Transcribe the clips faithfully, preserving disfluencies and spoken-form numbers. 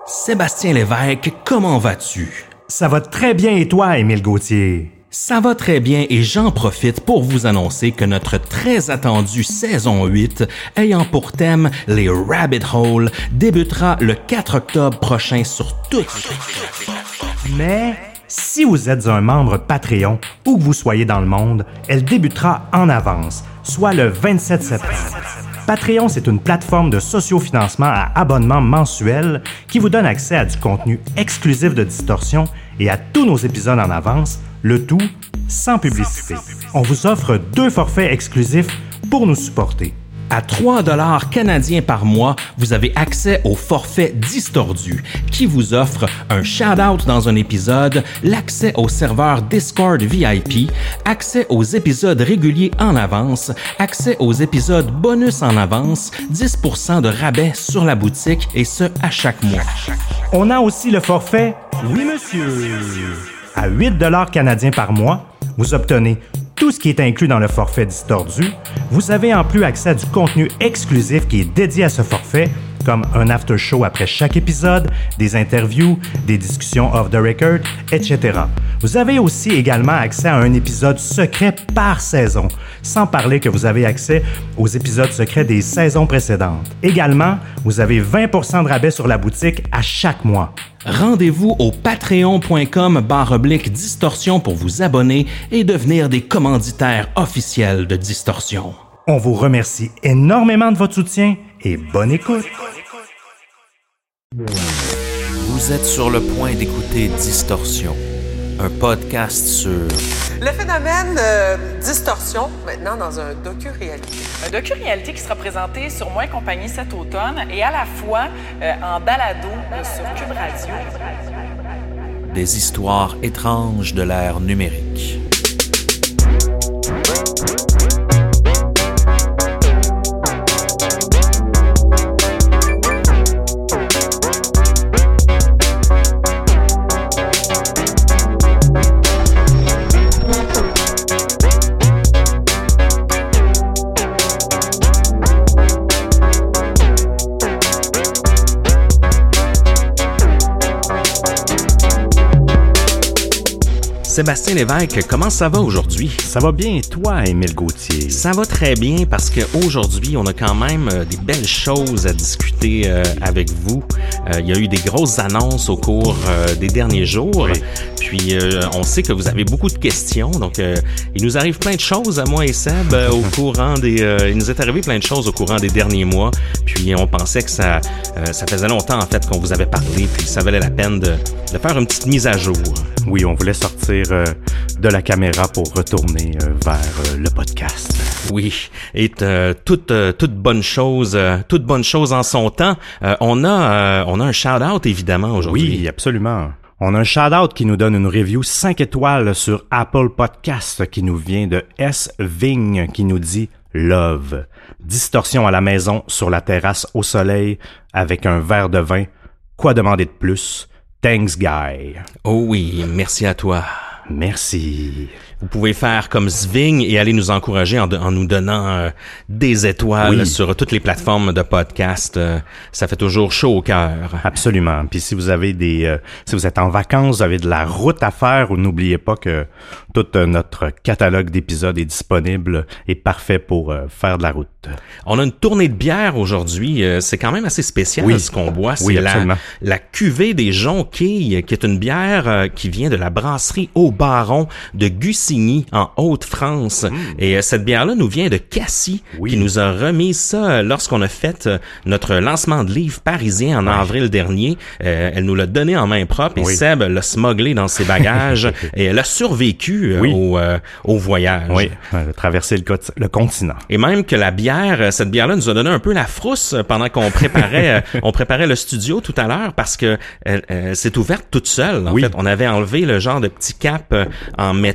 Sébastien Lévesque, comment vas-tu? Ça va très bien et toi, Émile Gauthier? Ça va très bien et j'en profite pour vous annoncer que notre très attendue saison huit, ayant pour thème les Rabbit Hole, débutera le quatre octobre prochain sur toutes les... Mais si vous êtes un membre Patreon, où que vous soyez dans le monde, elle débutera en avance, soit le vingt-sept septembre. Patreon, c'est une plateforme de sociofinancement à abonnement mensuel qui vous donne accès à du contenu exclusif de Distorsion et à tous nos épisodes en avance, le tout sans publicité. On vous offre deux forfaits exclusifs pour nous supporter. À trois dollars canadiens par mois, vous avez accès au forfait Distordu, qui vous offre un shout-out dans un épisode, l'accès au serveur Discord V I P, accès aux épisodes réguliers en avance, accès aux épisodes bonus en avance, dix pour cent de rabais sur la boutique, et ce, à chaque mois. On a aussi le forfait Oui Monsieur. À huit dollars canadiens par mois, vous obtenez tout ce qui est inclus dans le forfait Distordu. Vous avez en plus accès à du contenu exclusif qui est dédié à ce forfait, comme un after show après chaque épisode, des interviews, des discussions off the record, et cetera. Vous avez aussi également accès à un épisode secret par saison, sans parler que vous avez accès aux épisodes secrets des saisons précédentes. Également, vous avez vingt pour cent de rabais sur la boutique à chaque mois. Rendez-vous au patreon.com barre oblique distorsion pour vous abonner et devenir des commanditaires officiels de Distorsion. On vous remercie énormément de votre soutien et bonne écoute. Vous êtes sur le point d'écouter Distorsion, un podcast sur... Le phénomène euh, distorsion, maintenant dans un docu-réalité. Un docu-réalité qui sera présenté sur Moi et compagnie cet automne et à la fois euh, en balado euh, sur Cube Radio. Des histoires étranges de l'ère numérique. Sébastien Lévesque, comment ça va aujourd'hui? Ça va bien et toi, Émile Gauthier? Ça va très bien parce qu'aujourd'hui, on a quand même euh, des belles choses à discuter euh, avec vous. Euh, il y a eu des grosses annonces au cours euh, des derniers jours. Oui. Puis, euh, on sait que vous avez beaucoup de questions. Donc, euh, il nous arrive plein de choses à moi et Seb euh, au courant des... Euh, il nous est arrivé plein de choses au courant des derniers mois. Puis, on pensait que ça, euh, ça faisait longtemps, en fait, qu'on vous avait parlé. Puis, ça valait la peine de, de faire une petite mise à jour. Oui, on voulait sortir euh, de la caméra pour retourner euh, vers euh, le podcast. Oui, et euh, toute euh, toute bonne chose, euh, toute bonne chose en son temps. Euh, on a euh, on a un shout-out évidemment aujourd'hui. Oui, absolument. On a un shout-out qui nous donne une review cinq étoiles sur Apple Podcast qui nous vient de S. Vigne qui nous dit Love. Distorsion à la maison, sur la terrasse au soleil, avec un verre de vin. Quoi demander de plus? Thanks, guy. Oh oui, merci à toi. Merci. Vous pouvez faire comme Sving et aller nous encourager en, de, en nous donnant euh, des étoiles oui. sur toutes les plateformes de podcast. Euh, ça fait toujours chaud au cœur. Absolument. Puis si vous avez des, euh, si vous êtes en vacances, vous avez de la route à faire, n'oubliez pas que tout euh, notre catalogue d'épisodes est disponible et parfait pour euh, faire de la route. On a une tournée de bière aujourd'hui. Euh, c'est quand même assez spécial oui. ce qu'on boit. C'est oui, la, la cuvée des Jonquilles, qui est une bière euh, qui vient de la brasserie Au Baron de Gussigny en Haute-France. Mmh. Et euh, cette bière-là nous vient de Cassie, oui. qui nous a remis ça lorsqu'on a fait euh, notre lancement de livre parisien en oui. avril dernier. Euh, elle nous l'a donné en main propre et oui. Seb l'a smugglé dans ses bagages et elle a survécu euh, oui. au, euh, au voyage. Oui, elle a traversé le, le continent. Et même que la bière, cette bière-là nous a donné un peu la frousse pendant qu'on préparait, euh, on préparait le studio tout à l'heure parce que elle, elle s'est ouverte toute seule. En oui. fait, on avait enlevé le genre de petit cap euh, en métal qu'il y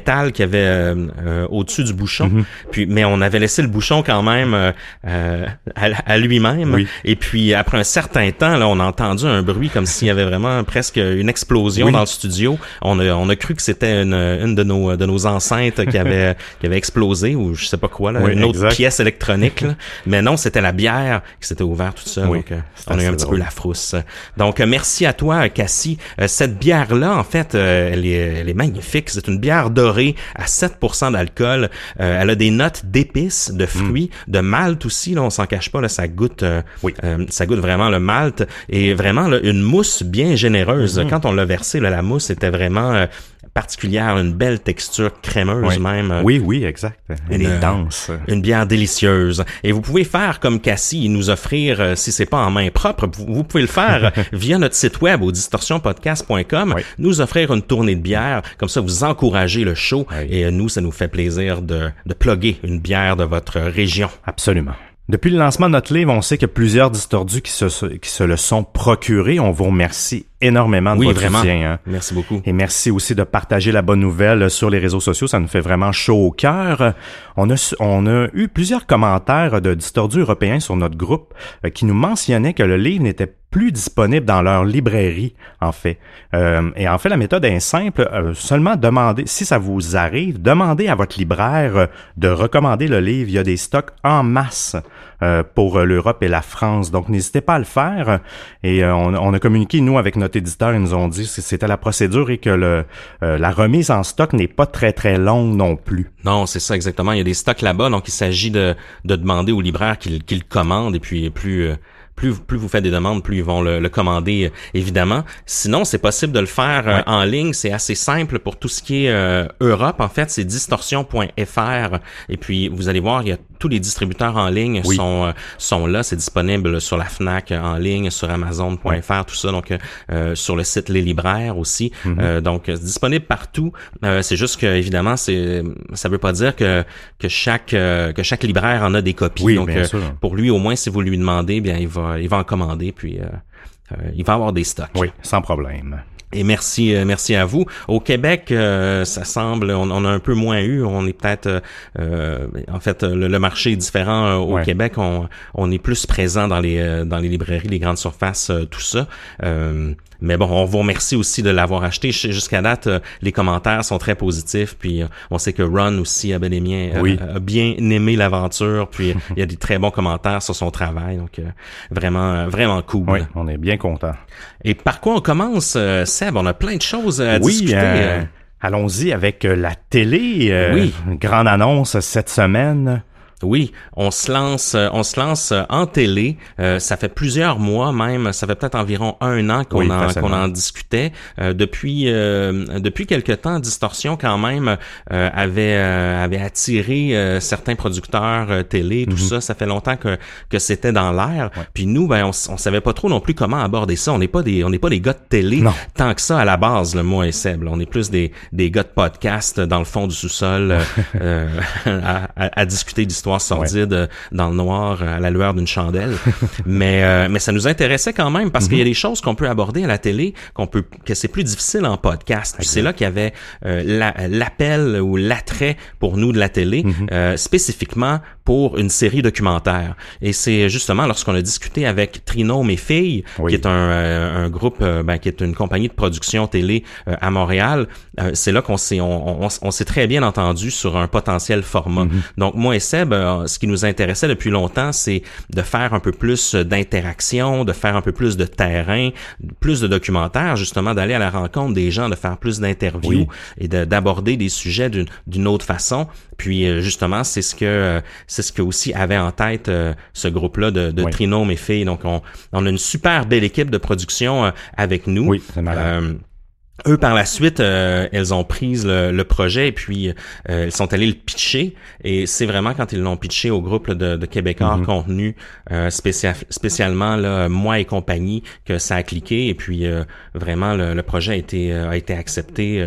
avait euh, euh, au-dessus du bouchon. Mm-hmm. Puis, mais on avait laissé le bouchon quand même euh, euh, à, à lui-même. Oui. Et puis après un certain temps, là, on a entendu un bruit comme s'il y avait vraiment presque une explosion oui. dans le studio. On a, on a cru que c'était une, une de nos de nos enceintes qui avait qui avait explosé ou je sais pas quoi là, oui, une autre exact. pièce électronique. Là. Mais non, c'était la bière qui s'était ouverte toute seule. Oui, donc euh, on a eu un petit drôle. peu la frousse. Donc euh, merci à toi, Cassie. Euh, cette bière là, en fait, euh, elle est elle est magnifique. C'est une bière dorée à sept pour cent d'alcool. Euh, elle a des notes d'épices, de fruits, mm. de malt aussi. Là, on s'en cache pas. Là, ça goûte, euh, oui. euh, ça goûte vraiment le malt et vraiment là, une mousse bien généreuse. Mm-hmm. Quand on l'a versé, là, la mousse était vraiment euh, particulière, une belle texture crémeuse oui. même. Oui, oui, exact. Elle une, est dense. Une bière délicieuse. Et vous pouvez faire comme Cassie et nous offrir, euh, si c'est pas en main propre, vous, vous pouvez le faire via notre site web au distorsion podcast point com, oui. nous offrir une tournée de bière. Comme ça, vous encouragez le show oui. et euh, nous, ça nous fait plaisir de, de plugger une bière de votre région. Absolument. Depuis le lancement de notre livre, on sait qu'il y a plusieurs distordus qui se, qui se le sont procurés. On vous remercie énormément de oui, votre vraiment. soutien. Hein. Merci beaucoup. Et merci aussi de partager la bonne nouvelle sur les réseaux sociaux. Ça nous fait vraiment chaud au cœur. On a, on a eu plusieurs commentaires de distordus européens sur notre groupe euh, qui nous mentionnaient que le livre n'était plus disponible dans leur librairie, en fait. Euh, et en fait, la méthode est simple. Euh, seulement demandez, si ça vous arrive, demandez à votre libraire de recommander le livre. Il y a des stocks en masse euh, pour l'Europe et la France. Donc, n'hésitez pas à le faire. Et euh, on, on a communiqué, nous, avec notre éditeur. Ils nous ont dit que c'était la procédure et que le, euh, la remise en stock n'est pas très, très longue non plus. Non, c'est ça exactement. Il y a des stocks là-bas. Donc, il s'agit de, de demander au libraire qu'il, qu'il commande. Et puis, plus... Euh, Plus, plus vous faites des demandes, plus ils vont le, le commander, évidemment. Sinon, c'est possible de le faire euh, ouais. en ligne. C'est assez simple pour tout ce qui est euh, Europe. En fait, c'est distorsion point f r. Et puis, vous allez voir, il y a tous les distributeurs en ligne oui. sont euh, sont là. C'est disponible sur la Fnac en ligne, sur amazon point f r, ouais. tout ça. Donc, euh, sur le site Les Libraires aussi. Mm-hmm. Euh, donc, c'est disponible partout. Euh, c'est juste que, évidemment, c'est ça veut pas dire que que chaque euh, que chaque libraire en a des copies. Oui, donc, bien euh, sûr. Pour lui, au moins, si vous lui demandez, bien, il va il va en commander, puis euh, euh, il va avoir des stocks. Oui, sans problème. Et merci, euh, merci à vous. Au Québec, euh, ça semble, on, on a un peu moins eu. On est peut-être, euh, en fait, le, le marché est différent euh, au ouais. Québec. On, on est plus présent dans les euh, dans les librairies, les grandes surfaces, euh, tout ça. Euh, Mais bon, on vous remercie aussi de l'avoir acheté. Jusqu'à date, euh, les commentaires sont très positifs. Puis euh, on sait que Ron aussi a bien aimé, euh, oui. a bien aimé l'aventure. Puis il y a des très bons commentaires sur son travail. Donc euh, vraiment, vraiment cool. Oui, on est bien contents. Et par quoi on commence, euh, Seb? On a plein de choses à oui, discuter. Euh, allons-y avec euh, la télé. Euh, oui. Grande annonce cette semaine. Oui, on se lance, on se lance en télé. Euh, ça fait plusieurs mois même, ça fait peut-être environ un an qu'on oui, en qu'on en discutait. Euh, depuis euh, depuis quelque temps, Distorsion quand même euh, avait euh, avait attiré euh, certains producteurs euh, télé, tout mm-hmm. ça. Ça fait longtemps que que c'était dans l'air. Ouais. Puis nous, ben on, on savait pas trop non plus comment aborder ça. On n'est pas des on n'est pas des gars de télé non. tant que ça à la base, le moi et Seb. Là. On est plus des des gars de podcast dans le fond du sous-sol euh, à, à, à discuter d'histoire sordide ouais. dans le noir à la lueur d'une chandelle. mais euh, mais ça nous intéressait quand même parce mm-hmm. qu'il y a des choses qu'on peut aborder à la télé qu'on peut que c'est plus difficile en podcast. Puis c'est là qu'il y avait euh, la, l'appel ou l'attrait pour nous de la télé mm-hmm. euh, spécifiquement pour une série documentaire. Et c'est justement lorsqu'on a discuté avec Trinôme et Filles, oui. qui est un, euh, un groupe, euh, ben, qui est une compagnie de production télé euh, à Montréal, euh, c'est là qu'on s'est on, on, on s'est très bien entendu sur un potentiel format. Mm-hmm. Donc moi et Seb, euh, ce qui nous intéressait depuis longtemps, c'est de faire un peu plus d'interaction, de faire un peu plus de terrain, plus de documentaires, justement d'aller à la rencontre des gens, de faire plus d'interviews oui. et de, d'aborder des sujets d'une, d'une autre façon. Puis justement, c'est ce que euh, c'est ce que aussi avait en tête euh, ce groupe-là de, de oui. Trinôme et Filles. Donc on, on a une super belle équipe de production euh, avec nous. Oui, c'est malade. Euh, Eux, par la suite, euh, elles ont pris le, le projet et puis euh, elles sont allées le pitcher. Et c'est vraiment quand ils l'ont pitché au groupe là, de, de Québécois mm-hmm. Contenu, euh, spécial, spécialement là, moi et compagnie, que ça a cliqué. Et puis euh, vraiment, le, le projet a été, euh, a été accepté. Euh,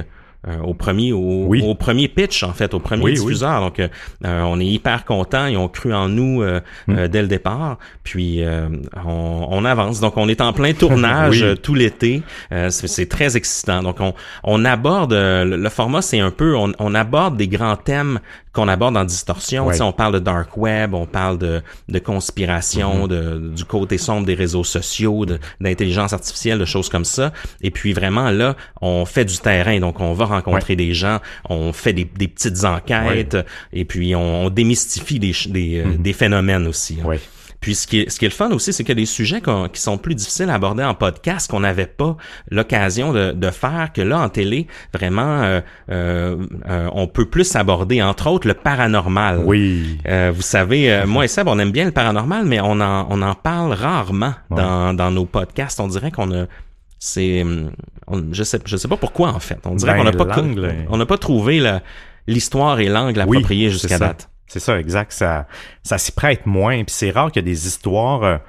euh, au premier au, oui. au premier pitch en fait, au premier oui, diffuseur. Oui. Donc euh, on est hyper contents, ils ont cru en nous euh, mm. euh, dès le départ. Puis euh, on, on avance. Donc on est en plein tournage oui. tout l'été. Euh, c'est, c'est très excitant. Donc on on aborde euh, le, le format, c'est un peu on, on aborde des grands thèmes qu'on aborde en Distorsion. Ouais. Tu sais, on parle de dark web, on parle de, de conspiration, mm-hmm. de, du côté sombre des réseaux sociaux, de, d'intelligence artificielle, de choses comme ça. Et puis vraiment là, on fait du terrain, donc on va rencontrer ouais. des gens, on fait des, des petites enquêtes, ouais. et puis on, on démystifie des, des, mm-hmm. des phénomènes aussi. Hein. Ouais. Puis ce qui est, ce qui est le fun aussi, c'est qu'il y a des sujets qui sont plus difficiles à aborder en podcast qu'on n'avait pas l'occasion de, de faire, que là, en télé, vraiment, euh, euh, euh, on peut plus aborder, entre autres, le paranormal. Oui. Euh, vous savez, euh, moi et Seb, on aime bien le paranormal, mais on en, on en parle rarement ouais. dans, dans nos podcasts. On dirait qu'on a... C'est... On, je sais, je sais pas pourquoi, en fait. On dirait ben, qu'on n'a pas... On n'a pas trouvé la, l'histoire et l'angle approprié oui, jusqu'à date. C'est ça, exact. Ça, ça s'y prête moins. Puis c'est rare qu'il y ait des histoires euh,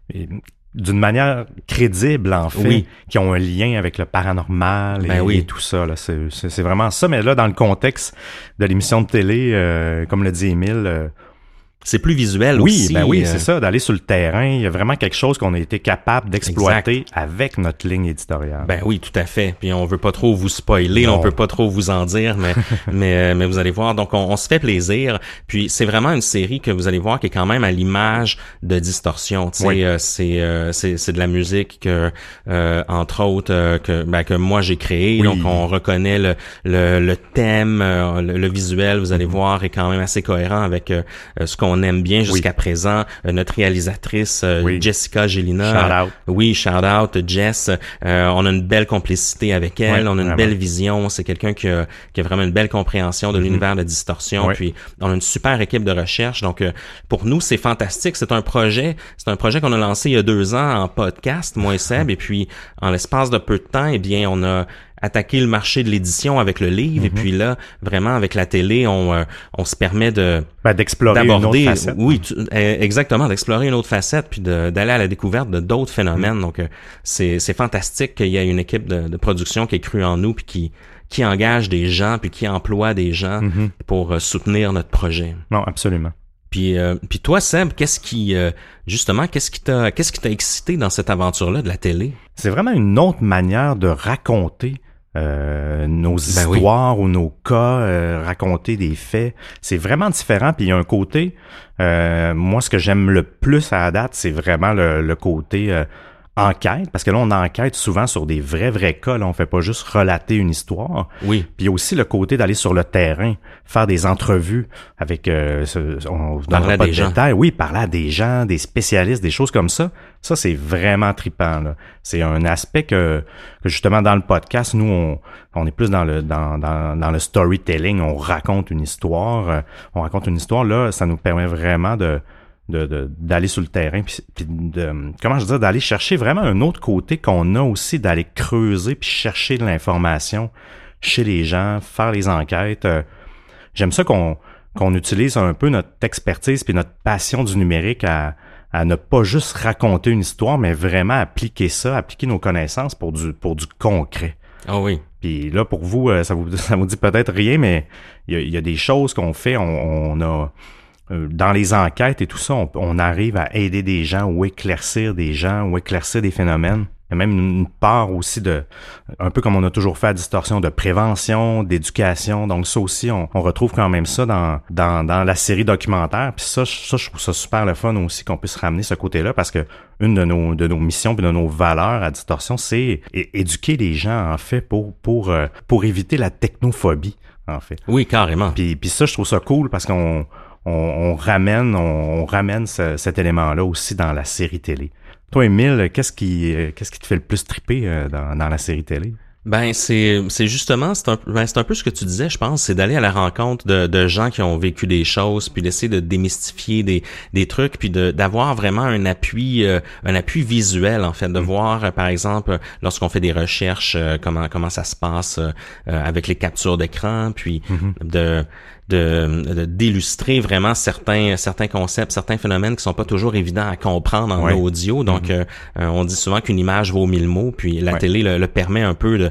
d'une manière crédible, en fait, oui. qui ont un lien avec le paranormal et, ben oui. et tout ça. Là. C'est, c'est, c'est vraiment ça. Mais là, dans le contexte de l'émission de télé, euh, comme le dit Émile... Euh, c'est plus visuel oui, aussi. Oui, ben oui, euh... c'est ça, d'aller sur le terrain. Il y a vraiment quelque chose qu'on a été capable d'exploiter exact. Avec notre ligne éditoriale. Ben oui, tout à fait. Puis on veut pas trop vous spoiler, on peut pas trop vous en dire, mais mais mais vous allez voir. Donc on, on se fait plaisir. Puis c'est vraiment une série que vous allez voir qui est quand même à l'image de Distorsion. Tu sais, oui. euh, c'est euh, c'est c'est de la musique que euh, entre autres euh, que ben, que moi j'ai créé. Oui. Donc on reconnaît le le, le thème, euh, le, le visuel. Vous allez mm-hmm. voir est quand même assez cohérent avec euh, ce qu'on On aime bien jusqu'à oui. présent. Euh, notre réalisatrice, euh, oui. Jessica Gélina. Shout out. Euh, oui, shout out, Jess. Euh, on a une belle complicité avec elle. Oui, on a une vraiment. Belle vision. C'est quelqu'un qui a, qui a vraiment une belle compréhension de mm-hmm. l'univers de Distorsion. Oui. Puis, on a une super équipe de recherche. Donc, euh, pour nous, c'est fantastique. C'est un projet, c'est un projet qu'on a lancé il y a deux ans en podcast, moi et Seb. Et puis, en l'espace de peu de temps, eh bien, on a attaquer le marché de l'édition avec le livre mm-hmm. et puis là vraiment avec la télé on euh, on se permet de ben, d'explorer d'aborder, une autre facette. Oui, tu, exactement, d'explorer une autre facette puis de, d'aller à la découverte de d'autres phénomènes. Mm-hmm. Donc euh, c'est c'est fantastique qu'il y ait une équipe de, de production qui ait cru en nous puis qui qui engage des gens puis qui emploie des gens mm-hmm. pour euh, soutenir notre projet. Non, absolument. Puis euh, puis toi Seb, qu'est-ce qui euh, justement qu'est-ce qui t'a qu'est-ce qui t'a excité dans cette aventure-là de la télé? C'est vraiment une autre manière de raconter Euh, nos ben histoires oui. ou nos cas, euh, raconter des faits, c'est vraiment différent. Puis il y a un côté, euh, moi ce que j'aime le plus à la date, c'est vraiment le, le côté euh, enquête, parce que là on enquête souvent sur des vrais vrais cas, là on fait pas juste relater une histoire. Oui. Puis il y a aussi le côté d'aller sur le terrain, faire des entrevues avec, euh, ce, on ne donnera pas de détails, oui, parler à des gens, des spécialistes, des choses comme ça. Ça c'est vraiment trippant là. C'est un aspect que, que justement dans le podcast, nous on, on est plus dans le dans, dans dans le storytelling, on raconte une histoire, on raconte une histoire là, ça nous permet vraiment de De, de d'aller sur le terrain puis, puis de comment je dis d'aller chercher vraiment un autre côté qu'on a aussi, d'aller creuser puis chercher de l'information chez les gens, faire les enquêtes. Euh, j'aime ça qu'on qu'on utilise un peu notre expertise puis notre passion du numérique à à ne pas juste raconter une histoire, mais vraiment appliquer ça, appliquer nos connaissances pour du pour du concret. Ah oui. Puis là pour vous ça vous ça vous dit peut-être rien, mais il y a, il y a des choses qu'on fait, on, on a dans les enquêtes et tout ça, on, on arrive à aider des gens ou éclaircir des gens ou éclaircir des phénomènes. Il y a même une part aussi de, un peu comme on a toujours fait à Distorsion, de prévention, d'éducation. Donc ça aussi, on, on retrouve quand même ça dans, dans, dans la série documentaire. Puis ça, ça, je trouve ça super le fun aussi qu'on puisse ramener ce côté-là, parce que une de nos, de nos missions et de nos valeurs à Distorsion, c'est é- éduquer les gens, en fait, pour, pour, pour éviter la technophobie, en fait. Oui, carrément. Puis, puis ça, je trouve ça cool parce qu'on On, on ramène, on, on ramène ce, cet élément-là aussi dans la série télé. Toi, Émile, qu'est-ce qui, qu'est-ce qui te fait le plus triper dans, dans la série télé? Ben c'est c'est justement c'est un ben, c'est un peu ce que tu disais, je pense, c'est d'aller à la rencontre de de gens qui ont vécu des choses, puis d'essayer de démystifier des des trucs, puis de d'avoir vraiment un appui euh, un appui visuel en fait, de mmh. voir euh, par exemple lorsqu'on fait des recherches euh, comment comment ça se passe euh, avec les captures d'écran, puis mmh. de De, de d'illustrer vraiment certains certains concepts, certains phénomènes qui sont pas toujours évidents à comprendre en ouais. audio. Donc, mm-hmm. euh, on dit souvent qu'une image vaut mille mots, puis la ouais. télé le, le permet un peu de,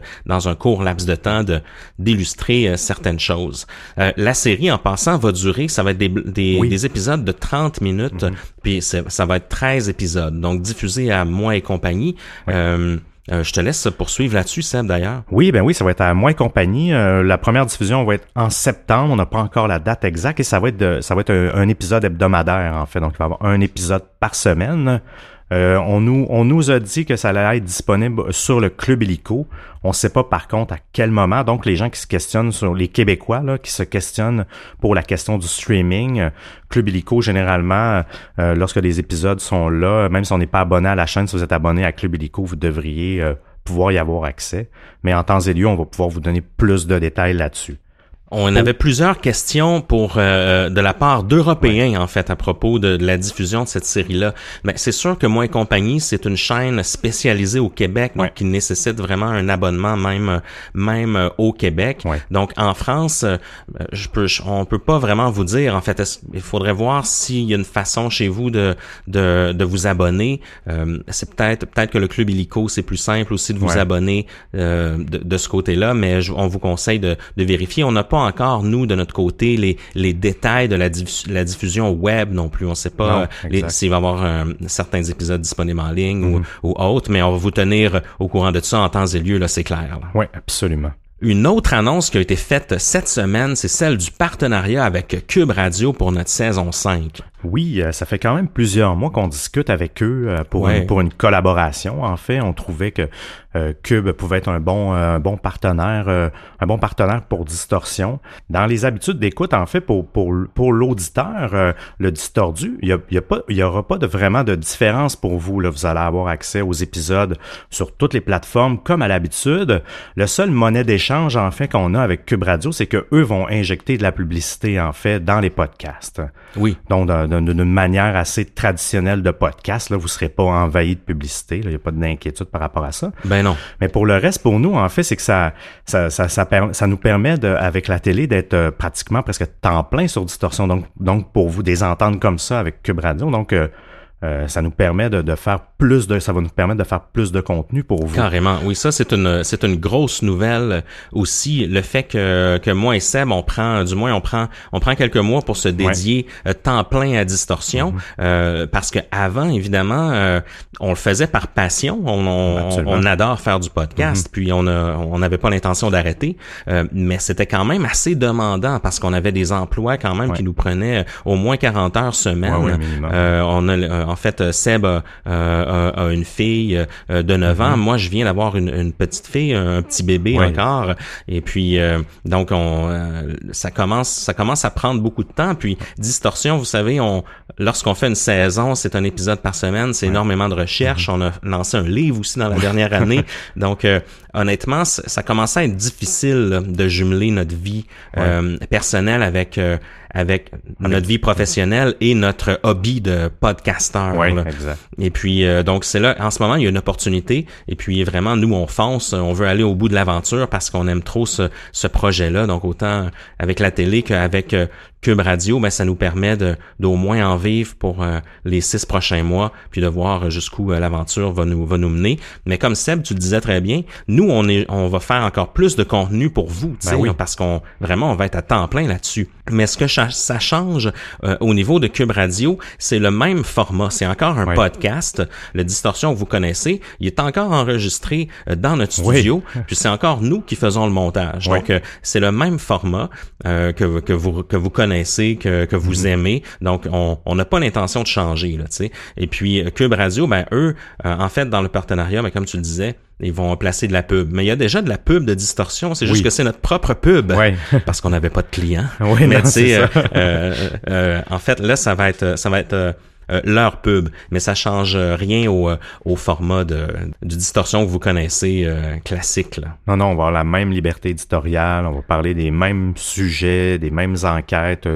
dans un court laps de temps, de d'illustrer euh, certaines choses. Euh, la série, en passant, va durer, ça va être des, des, oui. des épisodes de trente minutes, mm-hmm. puis ça va être treize épisodes, donc diffusés à Moi et compagnie. Oui. Euh, Euh, je te laisse poursuivre là-dessus, Seb, d'ailleurs. Oui, ben oui, ça va être à Moi et compagnie. Euh, la première diffusion va être en septembre. On n'a pas encore la date exacte et ça va être de, ça va être un, un épisode hebdomadaire, en fait. Donc, il va y avoir un épisode par semaine. Euh, on nous, on nous a dit que ça allait être disponible sur le Club Illico. On ne sait pas par contre à quel moment. Donc, les gens qui se questionnent sur les Québécois, là, qui se questionnent pour la question du streaming, euh, Club Illico, généralement, euh, lorsque les épisodes sont là, même si on n'est pas abonné à la chaîne, si vous êtes abonné à Club Illico, vous devriez euh, pouvoir y avoir accès. Mais en temps et lieu, on va pouvoir vous donner plus de détails là-dessus. On avait plusieurs questions pour euh, de la part d'Européens, ouais. en fait, à propos de, de la diffusion de cette série-là. Mais c'est sûr que Moi et compagnie, c'est une chaîne spécialisée au Québec, ouais. donc qui nécessite vraiment un abonnement même même au Québec. Ouais. Donc en France, je peux je, on peut pas vraiment vous dire. En fait, il faudrait voir s'il y a une façon chez vous de de, de vous abonner. Euh, c'est peut-être peut-être que le Club Illico, c'est plus simple aussi de vous ouais. abonner euh, de, de ce côté-là, mais je, on vous conseille de, de vérifier. On n'a pas encore, nous, de notre côté, les les détails de la, diffus- la diffusion web non plus. On ne sait pas non, les, s'il va y avoir euh, certains épisodes disponibles en ligne mm-hmm. ou, ou autres, mais on va vous tenir au courant de ça en temps et lieu, là, c'est clair. Oui, absolument. Une autre annonce qui a été faite cette semaine, c'est celle du partenariat avec Cube Radio pour notre saison cinq. Oui, ça fait quand même plusieurs mois qu'on discute avec eux pour, ouais. une, pour une collaboration. En fait, on trouvait que euh, Cube pouvait être un bon, un bon partenaire, euh, un bon partenaire pour Distorsion. Dans les habitudes d'écoute, en fait, pour pour pour l'auditeur, euh, le distordu, il y a, il y a pas, il y aura pas de vraiment de différence pour vous. Là, vous allez avoir accès aux épisodes sur toutes les plateformes comme à l'habitude. Le seul monnaie d'échange en fait qu'on a avec Cube Radio, c'est que eux vont injecter de la publicité en fait dans les podcasts. Oui. Donc d'une manière assez traditionnelle de podcast, là, vous serez pas envahi de publicité. Il n'y a pas d'inquiétude par rapport à ça. Ben non. Mais pour le reste, pour nous, en fait, c'est que ça, ça, ça, ça, ça nous permet de, avec la télé, d'être euh, pratiquement presque temps plein sur Distorsion. Donc, donc pour vous, des ententes comme ça avec Cube Radio. Donc, euh, euh, ça nous permet de, de faire plus de, ça va nous permettre de faire plus de contenu pour vous. Carrément. Oui, ça, c'est une, c'est une grosse nouvelle aussi. Le fait que, que moi et Seb, on prend, du moins, on prend, on prend quelques mois pour se dédier ouais. euh, temps plein à Distorsion. Mm-hmm. Euh, parce que avant, évidemment, euh, on le faisait par passion. On, on, on adore faire du podcast. Mm-hmm. Puis on a, on n'avait pas l'intention d'arrêter. Euh, mais c'était quand même assez demandant parce qu'on avait des emplois quand même ouais. qui nous prenaient au moins quarante heures semaine. Ouais, ouais, euh, on a, en fait, Seb a, a, a une fille de neuf ans. Mm-hmm. Moi, je viens d'avoir une, une petite fille, un petit bébé oui. encore. Et puis, euh, donc, on, euh, ça commence, ça commence à prendre beaucoup de temps. Puis, Distorsion, vous savez, on, lorsqu'on fait une saison, c'est un épisode par semaine. C'est ouais. énormément de recherche. Mm-hmm. On a lancé un livre aussi dans la dernière année. Donc, euh, honnêtement, ça commençait à être difficile là, de jumeler notre vie ouais. euh, personnelle avec euh, avec notre vie professionnelle et notre hobby de podcasteur. Oui, exact. Et puis, euh, donc, c'est là, en ce moment, il y a une opportunité. Et puis, vraiment, nous, on fonce, on veut aller au bout de l'aventure parce qu'on aime trop ce, ce projet-là. Donc, autant avec la télé qu'avec euh, Cube Radio, ben, ça nous permet de d'au moins en vivre pour euh, les six prochains mois, puis de voir jusqu'où euh, l'aventure va nous va nous mener. Mais comme Seb, tu le disais très bien, nous, on est on va faire encore plus de contenu pour vous, tu sais, ben oui. parce qu'on vraiment, on va être à temps plein là-dessus. Mais ce que ça, ça change euh, au niveau de Cube Radio, c'est le même format. C'est encore un oui. podcast. Le Distorsion que vous connaissez, il est encore enregistré euh, dans notre studio. Oui. Puis c'est encore nous qui faisons le montage. Oui. Donc euh, c'est le même format euh, que que vous que vous connaissez, que que vous mm-hmm. aimez. Donc on on n'a pas l'intention de changer là, tu sais. Et puis Cube Radio, ben eux, euh, en fait dans le partenariat, ben comme tu le disais, ils vont placer de la pub. Mais il y a déjà de la pub de Distorsion. C'est oui. juste que c'est notre propre pub. Oui. Parce qu'on n'avait pas de clients. Oui, mais tu sais, euh, euh, euh, en fait, là, ça va être, ça va être euh, euh, leur pub. Mais ça change rien au, au format de, du Distorsion que vous connaissez euh, classique, là. Non, non, on va avoir la même liberté éditoriale. On va parler des mêmes sujets, des mêmes enquêtes, euh,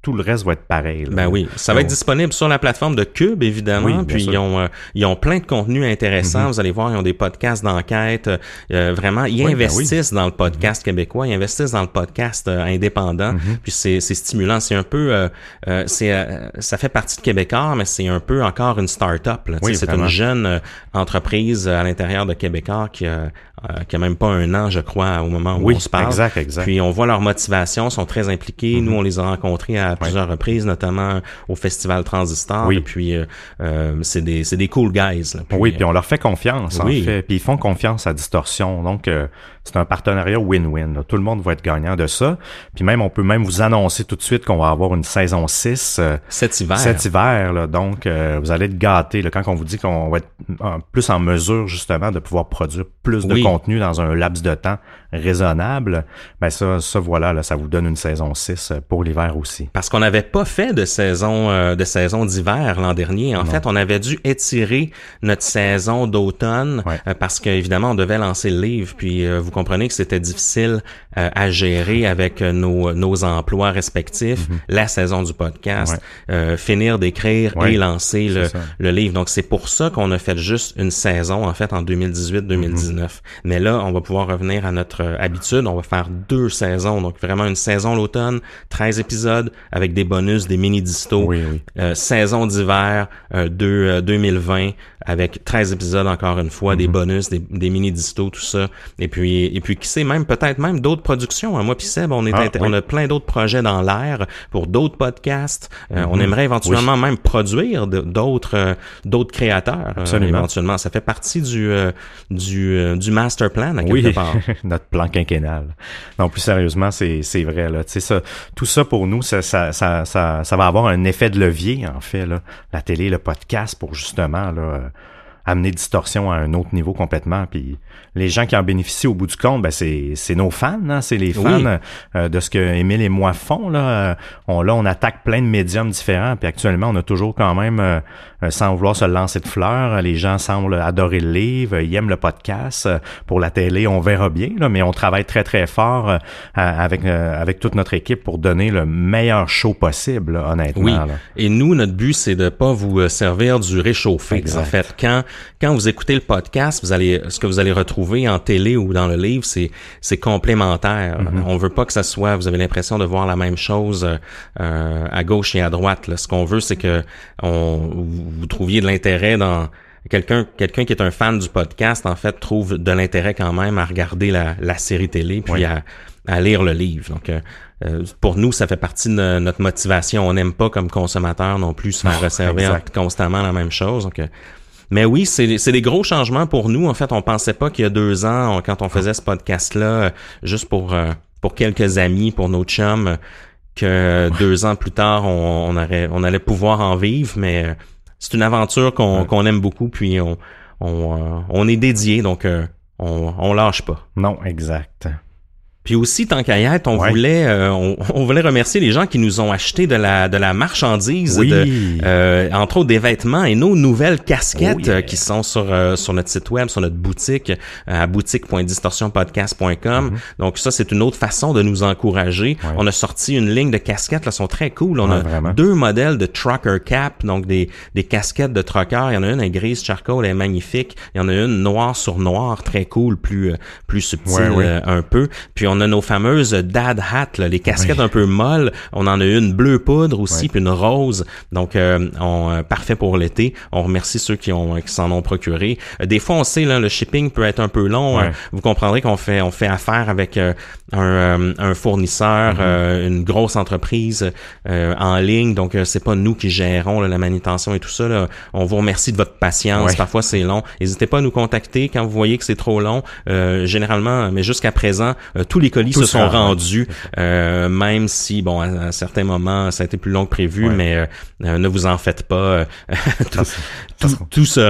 tout le reste va être pareil. Là. Ben oui, ça va Donc, être disponible sur la plateforme de Cube, évidemment. Oui, puis sûr. ils ont euh, ils ont plein de contenus intéressants. Mm-hmm. Vous allez voir, ils ont des podcasts d'enquête. Euh, vraiment, ils Oui, investissent ben oui. dans le podcast mm-hmm. québécois, ils investissent dans le podcast euh, indépendant. Mm-hmm. Puis c'est c'est stimulant. C'est un peu, euh, euh, c'est euh, ça fait partie de Québécois, mais c'est un peu encore une start-up. Là. Oui, c'est vraiment. une jeune euh, entreprise à l'intérieur de Québécois qui a Euh, qui a même pas un an, je crois, au moment où oui, on se parle. Exact, exact. Puis on voit leur motivation, sont très impliqués. Mm-hmm. Nous, on les a rencontrés à plusieurs ouais. reprises, notamment au Festival Transistor. Oui. Et puis euh, euh, c'est des c'est des cool guys. Là. Puis, oui, puis on leur fait confiance, oui. en fait. Puis ils font confiance à Distorsion. Donc euh, c'est un partenariat win-win. Là. Tout le monde va être gagnant de ça. Puis même, on peut même vous annoncer tout de suite qu'on va avoir une saison six. Euh, cet hiver. Cet hiver, là. Donc, euh, vous allez être gâtés. Là, quand on vous dit qu'on va être en, plus en mesure, justement, de pouvoir produire plus de oui. contenu dans un laps de temps raisonnable, ben ça, ça voilà, là, ça vous donne une saison six pour l'hiver aussi. Parce qu'on n'avait pas fait de saison euh, de saison d'hiver l'an dernier. En non. fait, on avait dû étirer notre saison d'automne ouais. euh, parce qu'évidemment, on devait lancer le livre. Puis vous comprenez que c'était difficile euh, à gérer avec nos nos emplois respectifs, mm-hmm. la saison du podcast, ouais. euh, finir d'écrire ouais. et lancer le, le livre. Donc c'est pour ça qu'on a fait juste une saison en fait en deux mille dix-huit deux mille dix-neuf. Mm-hmm. Mais là, on va pouvoir revenir à notre euh, habitude. On va faire deux saisons. Donc vraiment une saison l'automne, treize épisodes avec des bonus, des mini-distos. Oui, oui. Euh, saison d'hiver euh, deux, euh, deux mille vingt avec treize épisodes encore une fois, mm-hmm. des bonus, des, des mini-distos, tout ça. Et puis, et puis qui sait, même peut-être même d'autres productions. Hein. Moi puis Seb, on est ah, inter- oui. on a plein d'autres projets dans l'air pour d'autres podcasts. Euh, mm-hmm. On aimerait éventuellement oui. même produire de, d'autres euh, d'autres créateurs. Absolument. Euh, éventuellement, ça fait partie du euh, du euh, du master plan à quelque oui. part. Notre plan quinquennal. Non, plus sérieusement, c'est c'est vrai là. Tu sais ça, tout ça pour nous, ça ça ça ça ça va avoir un effet de levier en fait là. La télé, le podcast pour justement là. amener Distorsion à un autre niveau complètement. Puis les gens qui en bénéficient au bout du compte, ben c'est c'est nos fans, hein? C'est les fans oui. euh, de ce que Émile et moi font là. On là on attaque plein de médiums différents. Puis actuellement on a toujours quand même, euh, sans vouloir se lancer de fleurs, les gens semblent adorer le livre, ils aiment le podcast. Pour la télé, on verra bien là, mais on travaille très très fort euh, avec euh, avec toute notre équipe pour donner le meilleur show possible, là, honnêtement. Oui. Là. Et nous, notre but c'est de pas vous servir du réchauffé. Exact. En fait, quand Quand vous écoutez le podcast, vous allez, ce que vous allez retrouver en télé ou dans le livre, c'est, c'est complémentaire. Mm-hmm. On veut pas que ça soit, vous avez l'impression de voir la même chose euh, à gauche et à droite. Là. Ce qu'on veut, c'est que on, vous trouviez de l'intérêt dans quelqu'un, quelqu'un qui est un fan du podcast, en fait, trouve de l'intérêt quand même à regarder la, la série télé, puis oui. à, à lire le livre. Donc, euh, pour nous, ça fait partie de notre motivation. On n'aime pas comme consommateur non plus se faire resservir constamment la même chose. Donc, euh, mais oui, c'est c'est des gros changements pour nous. En fait, on pensait pas qu'il y a deux ans, on, quand on faisait ce podcast-là, juste pour euh, pour quelques amis, pour nos chums, que deux ans plus tard, on, on aurait on allait pouvoir en vivre. Mais euh, c'est une aventure qu'on ouais. qu'on aime beaucoup, puis on on euh, on est dédié, donc euh, on on lâche pas. Non, exact. Puis aussi, tant qu'à y être, on ouais. voulait euh, on, on voulait remercier les gens qui nous ont acheté de la de la marchandise, oui. de, euh, entre autres des vêtements et nos nouvelles casquettes oh yeah. euh, qui sont sur euh, sur notre site web, sur notre boutique euh, à boutique point distorsion podcast point com. Mm-hmm. Donc ça, c'est une autre façon de nous encourager. Ouais. On a sorti une ligne de casquettes, là, sont très cool. On ouais, a vraiment. deux modèles de trucker cap, donc des des casquettes de trucker. Il y en a une en grise charcoal, elle est magnifique. Il y en a une noire sur noir, très cool, plus euh, plus subtile ouais, ouais. Euh, un peu. Puis on On a nos fameuses dad hats, là, les casquettes oui. un peu molles. On en a une bleue poudre aussi, oui. puis une rose. Donc, euh, on, euh, parfait pour l'été. On remercie ceux qui ont qui s'en ont procuré. Euh, des fois, on sait là, le shipping peut être un peu long. Oui. Euh, vous comprendrez qu'on fait on fait affaire avec euh, un, euh, un fournisseur, mm-hmm. euh, une grosse entreprise euh, en ligne. Donc, euh, c'est pas nous qui gérons là, la manutention et tout ça. Là. On vous remercie de votre patience. Oui. Parfois, c'est long. N'hésitez pas à nous contacter quand vous voyez que c'est trop long. Euh, généralement, mais jusqu'à présent, euh, tous les colis Tout se sont rendus, euh, même si, bon, à, à certains moments, ça a été plus long que prévu, ouais. mais euh, euh, ne vous en faites pas. Euh, tout, tout, tout se rend.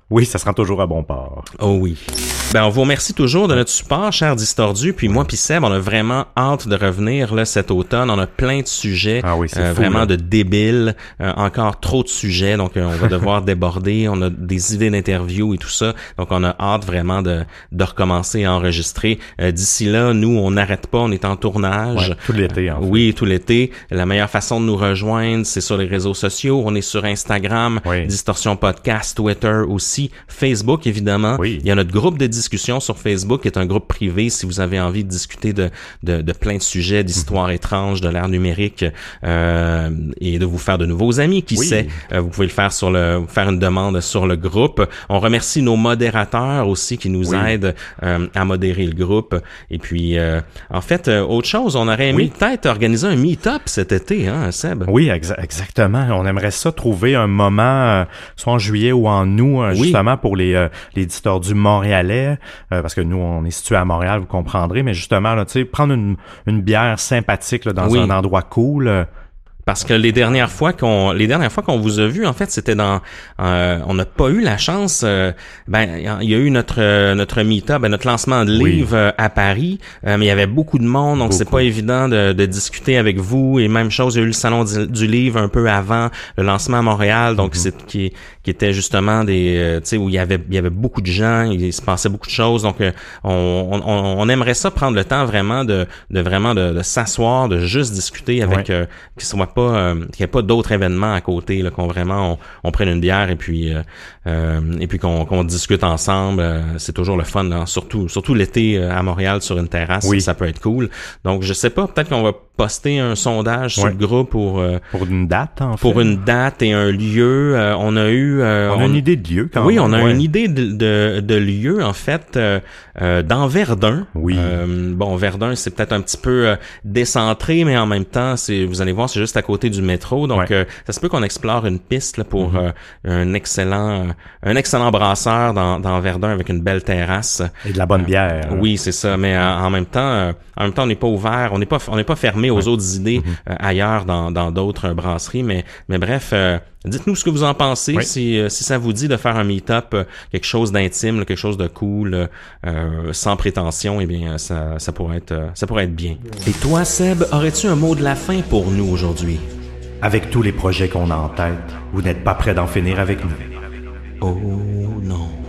Oui, ça sera toujours à bon port. Oh oui. Ben, on vous remercie toujours de notre support, cher Distordu. Puis moi puis Seb, on a vraiment hâte de revenir là cet automne. On a plein de sujets, ah oui, c'est euh, fou, vraiment là. de débiles, euh, encore trop de sujets. Donc, euh, on va devoir déborder. On a des idées d'interviews et tout ça. Donc, on a hâte vraiment de, de recommencer à enregistrer. Euh, d'ici là, nous, on n'arrête pas. On est en tournage. Ouais, tout l'été, en fait. Oui, tout l'été. La meilleure façon de nous rejoindre, c'est sur les réseaux sociaux. On est sur Instagram, oui. Distorsion Podcast, Twitter aussi, Facebook, évidemment. Oui. Il y a notre groupe de discussion sur Facebook, qui est un groupe privé si vous avez envie de discuter de, de, de plein de sujets, d'histoires mm-hmm. étranges, de l'ère numérique, euh, et de vous faire de nouveaux amis, qui oui. sait. Euh, vous pouvez le faire sur le, faire une demande sur le groupe. On remercie nos modérateurs aussi qui nous oui. aident euh, à modérer le groupe. Et puis, euh, en fait, euh, autre chose, on aurait aimé oui. peut-être organiser un meet-up cet été, hein, Seb? Oui, ex- exactement. On aimerait ça trouver un moment, euh, soit en juillet ou en août, euh, oui. justement pour les euh, les distordus montréalais, euh, parce que nous, on est situé à Montréal, vous comprendrez, mais justement, là, tu sais, prendre une, une bière sympathique là, dans oui. un endroit cool. Euh, Parce que les dernières fois qu'on les dernières fois qu'on vous a vu, en fait, c'était dans euh, on n'a pas eu la chance. Euh, ben, il y a eu notre euh, notre meet-up, ben, notre lancement de livre oui. euh, à Paris, euh, mais il y avait beaucoup de monde, donc beaucoup. C'est pas évident de, de discuter avec vous. Et même chose, il y a eu le salon du, du livre un peu avant le lancement à Montréal, donc mm-hmm. c'est qui qui était justement des, euh, tu sais, où il y avait il y avait beaucoup de gens, il se passait beaucoup de choses. Donc euh, on, on on aimerait ça prendre le temps vraiment de de vraiment de, de s'asseoir, de juste discuter avec ouais. euh, qui soit pas Euh, qu'il n'y ait pas d'autres événements à côté, là, qu'on vraiment on, on prenne une bière et puis euh, euh, et puis qu'on, qu'on discute ensemble. Euh, c'est toujours le fun, hein, surtout surtout l'été euh, à Montréal sur une terrasse, oui. ça peut être cool. Donc je sais pas, peut-être qu'on va poster un sondage ouais. sur le groupe pour euh, pour une date en fait. Pour une date et un lieu. Euh, on a eu euh, on a on, une idée de lieu quand oui, même. Oui, on a ouais. une idée de, de de lieu en fait euh, euh, dans Verdun. Oui. Euh, bon, Verdun, c'est peut-être un petit peu euh, décentré, mais en même temps, c'est vous allez voir, c'est juste à côté du métro. Donc ouais. euh, ça se peut qu'on explore une piste là, pour mm-hmm. euh, un excellent un excellent brasseur dans dans Verdun avec une belle terrasse et de la bonne bière. Euh, oui, c'est ça, mais euh, en même temps euh, en même temps on n'est pas ouvert, on n'est pas on n'est pas fermé aux ouais. autres idées mm-hmm. euh, ailleurs dans dans d'autres brasseries, mais mais bref, euh, dites-nous ce que vous en pensez, oui. si euh, si ça vous dit de faire un meet-up, euh, quelque chose d'intime, là, quelque chose de cool, euh, sans prétention, eh bien ça ça pourrait être euh, ça pourrait être bien. Et toi, Seb, aurais-tu un mot de la fin pour nous aujourd'hui? Avec tous les projets qu'on a en tête, vous n'êtes pas prêt d'en finir avec nous. Oh non.